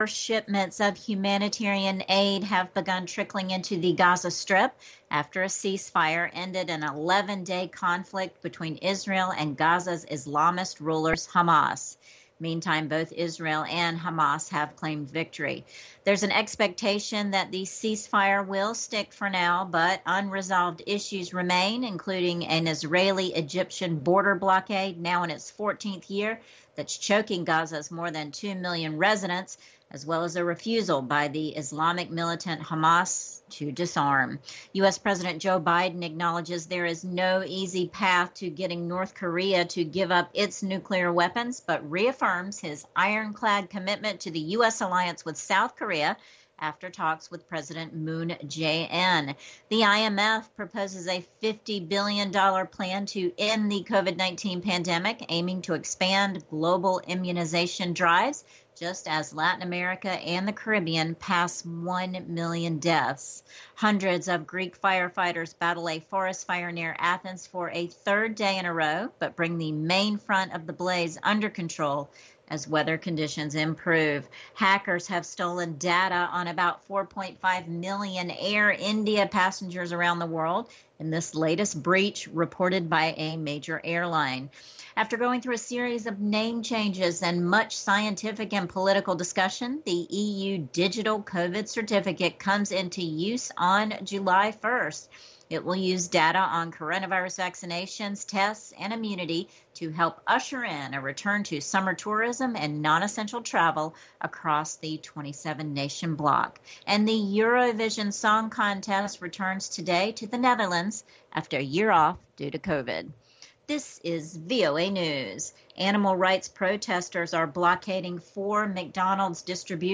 First shipments of humanitarian aid have begun trickling into the Gaza Strip after a ceasefire ended an 11-day conflict between Israel and Gaza's Islamist rulers, Hamas. Meantime, both Israel and Hamas have claimed victory. There's an expectation that the ceasefire will stick for now, but unresolved issues remain, including an Israeli-Egyptian border blockade now in its 14th year that's choking Gaza's more than 2 million residents, as well as a refusal by the Islamic militant Hamas to disarm. U.S. President Joe Biden acknowledges there is no easy path to getting North Korea to give up its nuclear weapons, but reaffirms his ironclad commitment to the U.S. alliance with South Korea after talks with President Moon Jae-in. The IMF proposes a $50 billion plan to end the COVID-19 pandemic, aiming to expand global immunization drives, just as Latin America and the Caribbean pass 1 million deaths. Hundreds of Greek firefighters battle a forest fire near Athens for a third day in a row, but bring the main front of the blaze under control as weather conditions improve. Hackers have stolen data on about 4.5 million Air India passengers around the world in this latest breach reported by a major airline. After going through a series of name changes and much scientific and political discussion, the EU Digital COVID Certificate comes into use on July 1st. It will use data on coronavirus vaccinations, tests, and immunity to help usher in a return to summer tourism and non-essential travel across the 27-nation bloc. And the Eurovision Song Contest returns today to the Netherlands after a year off due to COVID. This is VOA News. Animal rights protesters are blockading 4 McDonald's distribution